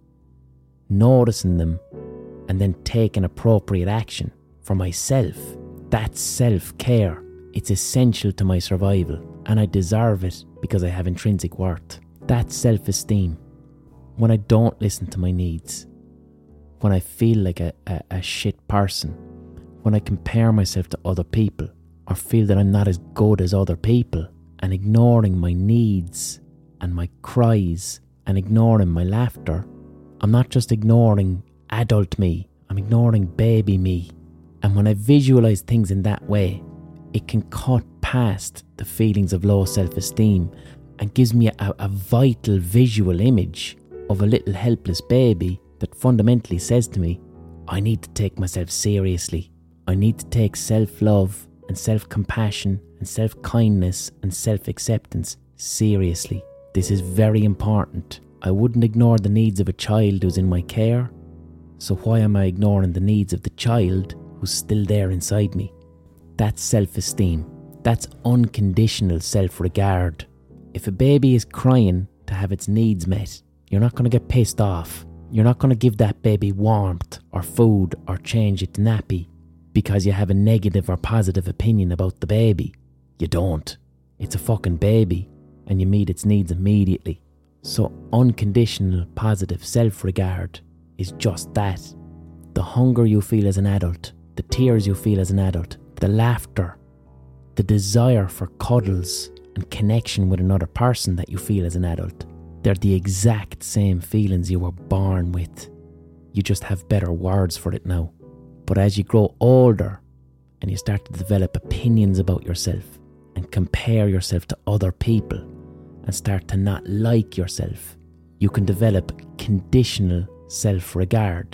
noticing them, and then taking appropriate action for myself. That's self-care. It's essential to my survival, and I deserve it because I have intrinsic worth. That's self-esteem. When I don't listen to my needs, when I feel like a shit person, when I compare myself to other people or feel that I'm not as good as other people, and ignoring my needs and my cries and ignoring my laughter, I'm not just ignoring adult me, I'm ignoring baby me. And when I visualize things in that way, it can cut past the feelings of low self-esteem and gives me a vital visual image of a little helpless baby that fundamentally says to me, I need to take myself seriously. I need to take self-love and self-compassion and self-kindness and self-acceptance seriously. This is very important. I wouldn't ignore the needs of a child who's in my care, so why am I ignoring the needs of the child who's still there inside me? That's self-esteem. That's unconditional self-regard. If a baby is crying to have its needs met, you're not going to get pissed off. You're not going to give that baby warmth or food or change its nappy because you have a negative or positive opinion about the baby. You don't. It's a fucking baby and you meet its needs immediately. So unconditional positive self-regard is just that. The hunger you feel as an adult, the tears you feel as an adult, the laughter, the desire for cuddles and connection with another person that you feel as an adult, they're the exact same feelings you were born with. You just have better words for it now. But as you grow older and you start to develop opinions about yourself and compare yourself to other people and start to not like yourself, you can develop conditional self-regard.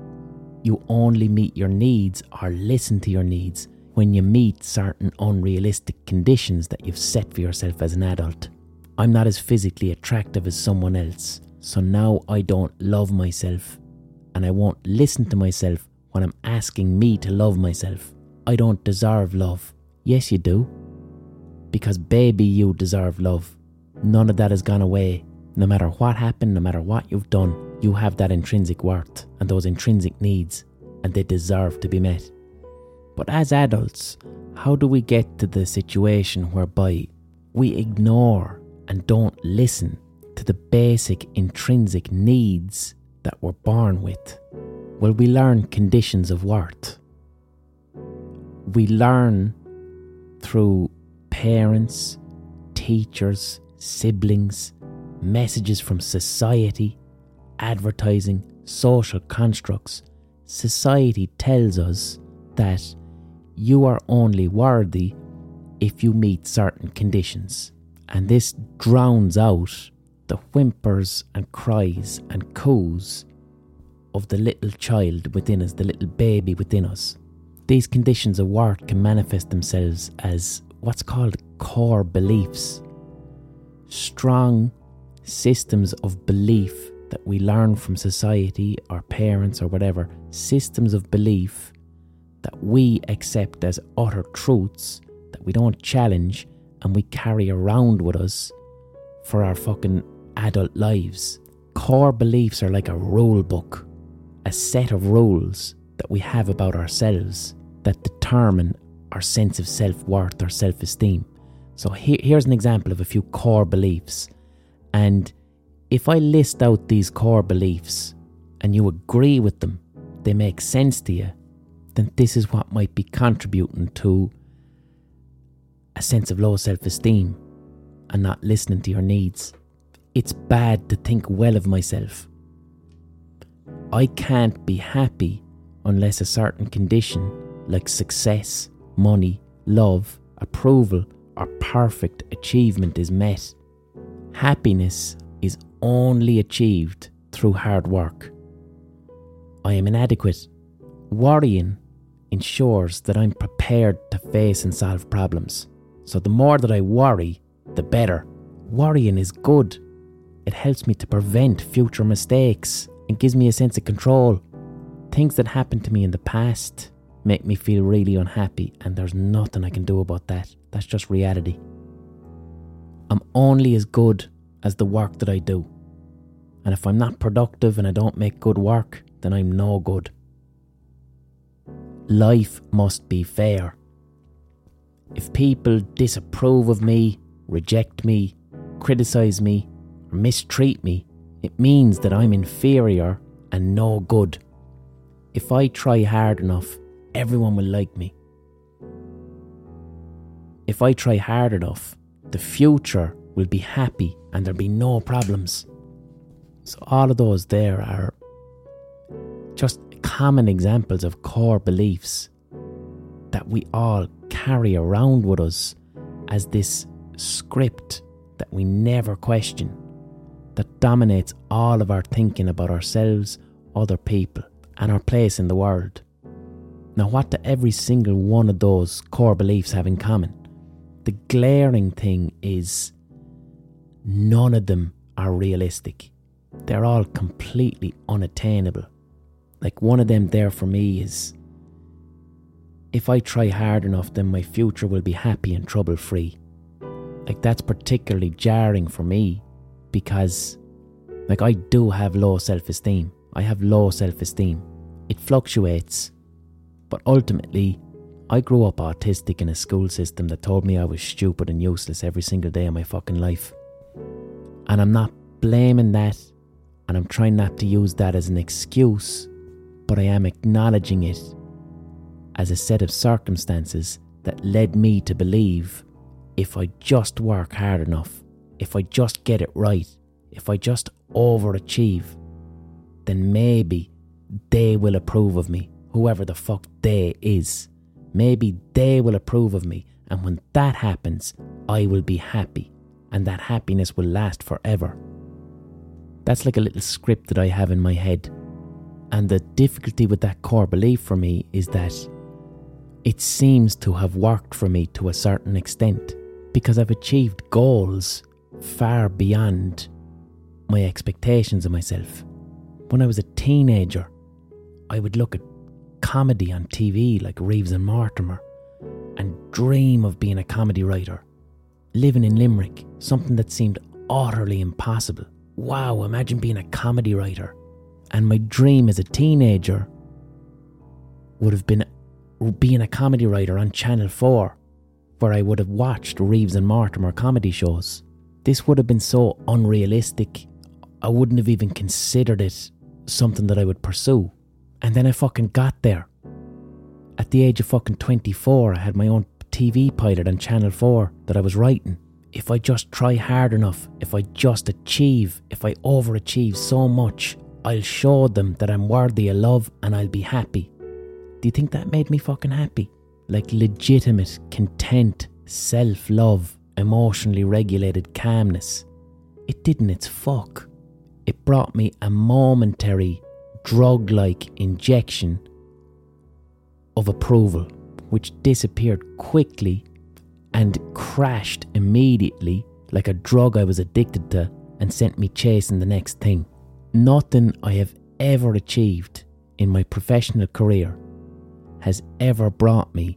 You only meet your needs or listen to your needs when you meet certain unrealistic conditions that you've set for yourself as an adult. I'm not as physically attractive as someone else, so now I don't love myself, and I won't listen to myself when I'm asking me to love myself. I don't deserve love. Yes, you do. Because baby, you deserve love. None of that has gone away. No matter what happened, no matter what you've done, you have that intrinsic worth and those intrinsic needs, and they deserve to be met. But as adults, how do we get to the situation whereby we ignore and don't listen to the basic intrinsic needs that we're born with? Well, we learn conditions of worth. We learn through parents, teachers, siblings, messages from society, advertising, social constructs. Society tells us that you are only worthy if you meet certain conditions. And this drowns out the whimpers and cries and coos of the little child within us, the little baby within us. These conditions of work can manifest themselves as what's called core beliefs. Strong systems of belief that we learn from society, our parents or whatever, systems of belief that we accept as utter truths that we don't challenge and we carry around with us for our fucking adult lives. Core beliefs are like a rule book, a set of rules that we have about ourselves that determine our sense of self-worth or self-esteem. So here's an example of a few core beliefs. And if I list out these core beliefs and you agree with them, they make sense to you, then this is what might be contributing to a sense of low self-esteem and not listening to your needs. It's bad to think well of myself. I can't be happy unless a certain condition like success, money, love, approval, or perfect achievement is met. Happiness is only achieved through hard work. I am inadequate. Worrying ensures that I'm prepared to face and solve problems. So the more that I worry, the better. Worrying is good. It helps me to prevent future mistakes and gives me a sense of control. Things that happened to me in the past make me feel really unhappy, and there's nothing I can do about that. That's just reality. I'm only as good as the work that I do. And if I'm not productive and I don't make good work, then I'm no good. Life must be fair. If people disapprove of me, reject me, criticise me, or mistreat me, it means that I'm inferior and no good. If I try hard enough, everyone will like me. If I try hard enough, the future will be happy and there'll be no problems. So all of those there are just common examples of core beliefs that we all carry around with us as this script that we never question, that dominates all of our thinking about ourselves, other people, and our place in the world. Now, what do every single one of those core beliefs have in common? The glaring thing is none of them are realistic. They're all completely unattainable. Like one of them there for me is, if I try hard enough, then my future will be happy and trouble-free. Like that's particularly jarring for me because like I do have low self-esteem. I have low self-esteem. It fluctuates. But ultimately, I grew up autistic in a school system that told me I was stupid and useless every single day of my fucking life. And I'm not blaming that, and I'm trying not to use that as an excuse, but I am acknowledging it as a set of circumstances that led me to believe if I just work hard enough, if I just get it right, if I just overachieve, then maybe they will approve of me, whoever the fuck they is. Maybe they will approve of me, and when that happens, I will be happy, and that happiness will last forever. That's like a little script that I have in my head. And the difficulty with that core belief for me is that it seems to have worked for me to a certain extent, because I've achieved goals far beyond my expectations of myself. When I was a teenager, I would look at comedy on TV like Reeves and Mortimer and dream of being a comedy writer. Living in Limerick, something that seemed utterly impossible. Wow, imagine being a comedy writer. And my dream as a teenager would have been being a comedy writer on Channel 4, where I would have watched Reeves and Mortimer comedy shows. This would have been so unrealistic, I wouldn't have even considered it something that I would pursue. And then I fucking got there. At the age of fucking 24, I had my own TV pilot on Channel 4 that I was writing. If I just try hard enough, if I just achieve, if I overachieve so much, I'll show them that I'm worthy of love and I'll be happy. Do you think that made me fucking happy? Like legitimate, content, self-love, emotionally regulated calmness. It didn't, it's fuck. It brought me a momentary drug-like injection of approval, which disappeared quickly and crashed immediately like a drug I was addicted to and sent me chasing the next thing. Nothing I have ever achieved in my professional career has ever brought me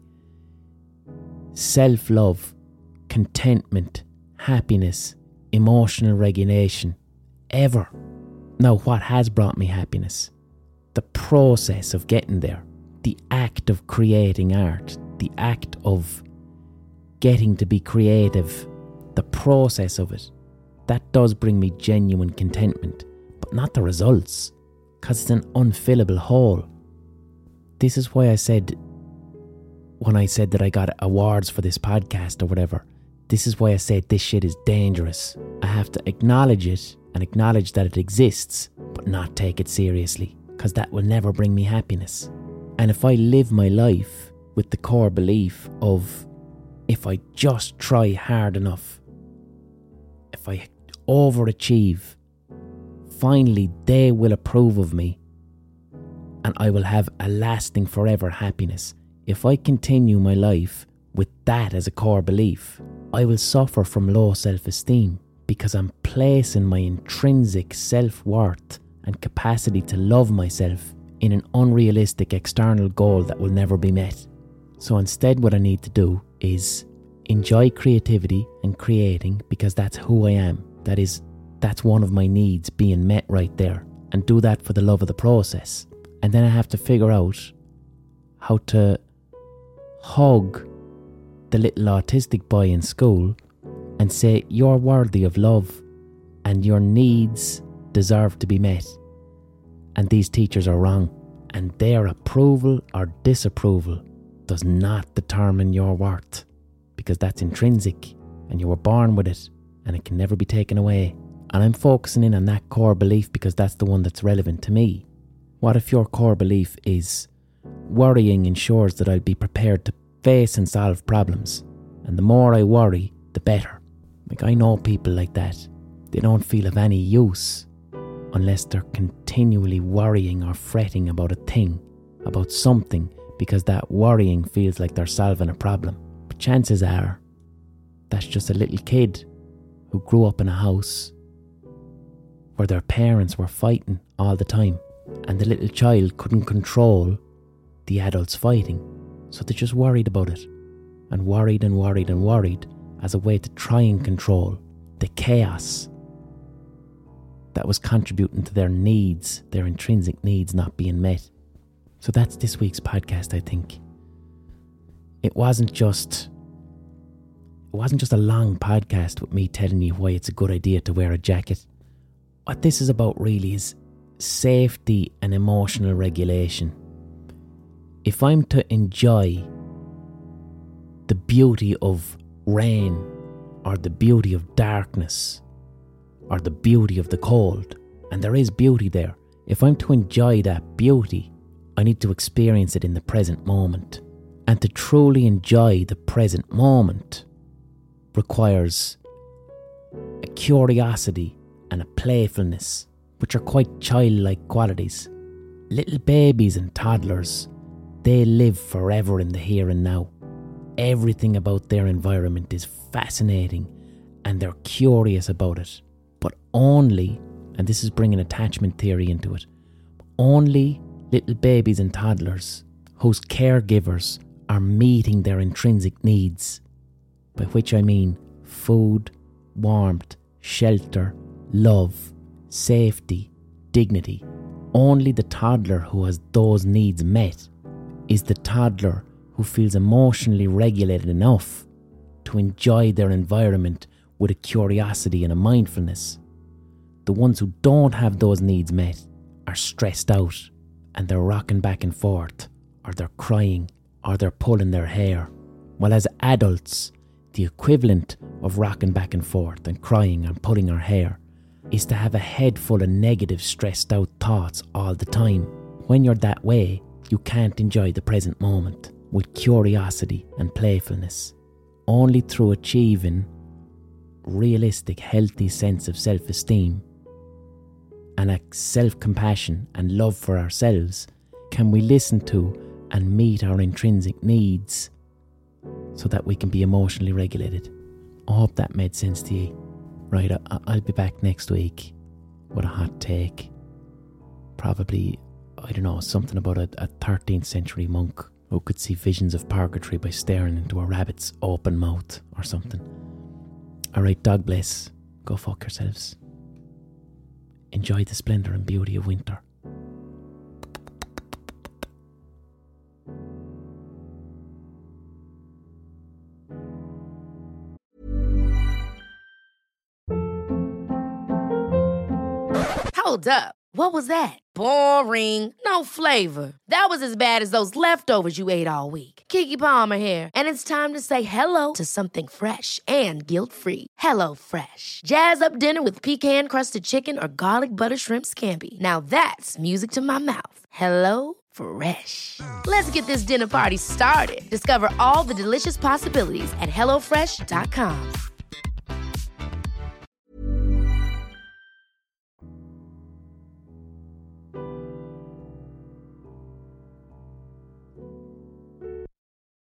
self-love, contentment, happiness, emotional regulation, ever. Now, what has brought me happiness? The process of getting there, the act of creating art, the act of getting to be creative, the process of it, that does bring me genuine contentment, but not the results, because it's an unfillable hole. This is why I said, when I said that I got awards for this podcast or whatever, this is why I said this shit is dangerous. I have to acknowledge it and acknowledge that it exists, but not take it seriously, because that will never bring me happiness. And if I live my life with the core belief of, if I just try hard enough, if I overachieve, finally they will approve of me and I will have a lasting forever happiness. If I continue my life with that as a core belief, I will suffer from low self-esteem because I'm placing my intrinsic self-worth and capacity to love myself in an unrealistic external goal that will never be met. So instead, what I need to do is enjoy creativity and creating, because that's who I am. That's one of my needs being met right there, and do that for the love of the process. And then I have to figure out how to hug the little autistic boy in school and say, you're worthy of love and your needs deserve to be met. And these teachers are wrong, and their approval or disapproval does not determine your worth, because that's intrinsic and you were born with it and it can never be taken away. And I'm focusing in on that core belief because that's the one that's relevant to me. What if your core belief is, worrying ensures that I'll be prepared to face and solve problems, and the more I worry, the better. Like, I know people like that. They don't feel of any use unless they're continually worrying or fretting about a thing, about something, because that worrying feels like they're solving a problem. But chances are, that's just a little kid who grew up in a house where their parents were fighting all the time, and the little child couldn't control the adults fighting, so they just worried about it, and worried and worried and worried as a way to try and control the chaos that was contributing to their needs, their intrinsic needs not being met. So that's this week's podcast, I think. It wasn't just a long podcast with me telling you why it's a good idea to wear a jacket. What this is about really is safety and emotional regulation. If I'm to enjoy the beauty of rain, or the beauty of darkness, or the beauty of the cold, and there is beauty there, if I'm to enjoy that beauty, I need to experience it in the present moment. And to truly enjoy the present moment requires a curiosity and a playfulness, which are quite childlike qualities. Little babies and toddlers, they live forever in the here and now. Everything about their environment is fascinating and they're curious about it. But only, and this is bringing attachment theory into it, only little babies and toddlers whose caregivers are meeting their intrinsic needs, by which I mean food, warmth, shelter, love, safety, dignity. Only the toddler who has those needs met is the toddler who feels emotionally regulated enough to enjoy their environment with a curiosity and a mindfulness. The ones who don't have those needs met are stressed out and they're rocking back and forth, or they're crying, or they're pulling their hair. While as adults, the equivalent of rocking back and forth and crying and pulling our hair is to have a head full of negative, stressed out thoughts all the time. When you're that way, you can't enjoy the present moment with curiosity and playfulness. Only through achieving realistic, healthy sense of self-esteem and a self-compassion and love for ourselves can we listen to and meet our intrinsic needs so that we can be emotionally regulated. I hope that made sense to you. Right, I'll be back next week with a hot take. Probably, I don't know, something about a 13th century monk who could see visions of purgatory by staring into a rabbit's open mouth or something. Alright, dog bless. Go fuck yourselves. Enjoy the splendour and beauty of winter. Hold up. What was that? Boring. No flavor. That was as bad as those leftovers you ate all week. Keke Palmer here. And it's time to say hello to something fresh and guilt-free. Hello Fresh. Jazz up dinner with pecan-crusted chicken or garlic butter shrimp scampi. Now that's music to my mouth. Hello Fresh. Let's get this dinner party started. Discover all the delicious possibilities at HelloFresh.com.